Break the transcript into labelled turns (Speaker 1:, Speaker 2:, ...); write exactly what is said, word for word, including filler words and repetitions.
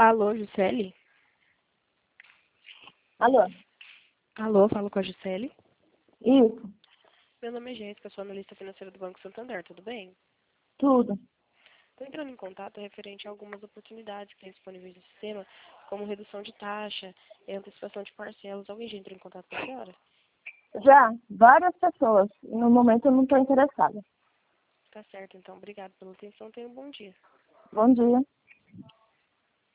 Speaker 1: Alô, Juscelie?
Speaker 2: Alô?
Speaker 1: Alô, falo com a Juscelie?
Speaker 2: Isso,
Speaker 1: Meu nome é Jéssica, sou analista financeira do Banco Santander, tudo bem?
Speaker 2: tudo.
Speaker 1: Estou entrando em contato referente a algumas oportunidades que tem disponíveis no sistema, como redução de taxa e antecipação de parcelas. Alguém já entrou em contato com a senhora?
Speaker 2: Já, várias pessoas. No momento eu não estou interessada.
Speaker 1: Tá certo, então. Obrigada pela atenção. Tenha um bom dia.
Speaker 2: Bom dia.